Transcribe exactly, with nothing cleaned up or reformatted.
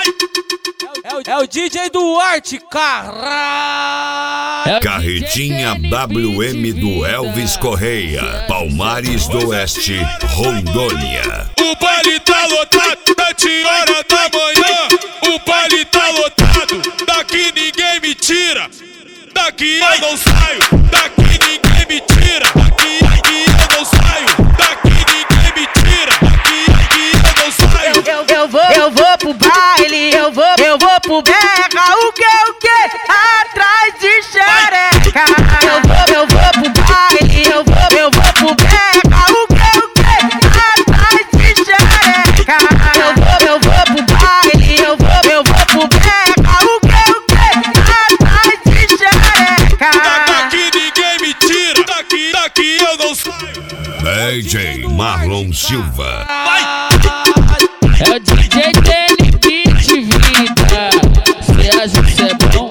É o D J Duarte, caralho! Carretinha W M do Elvis Correia, Palmares do Oeste, Rondônia. O baile tá lotado, sete horas da manhã. O baile tá lotado, daqui ninguém me tira. Daqui eu não saio, daqui ninguém me tira. Daqui, daqui eu não saio, daqui ninguém me tira. Daqui, daqui eu não saio. Eu, eu, eu vou, eu vou pro baile, eu vou, eu vou pro berra. O que, o que? Atrás de xereca. Eu vou, eu vou pro baile, eu vou, eu vou pro berra. O que, o que? Atrás de xereca. Eu vou, eu vou pro baile, eu vou, eu vou pro berra. O que, o que? Atrás de xereca. Daqui ninguém me tira, daqui, daqui eu não saio. D J Marlon Silva. Vai! É o D J dele que te vida. Se acha que cê é bom,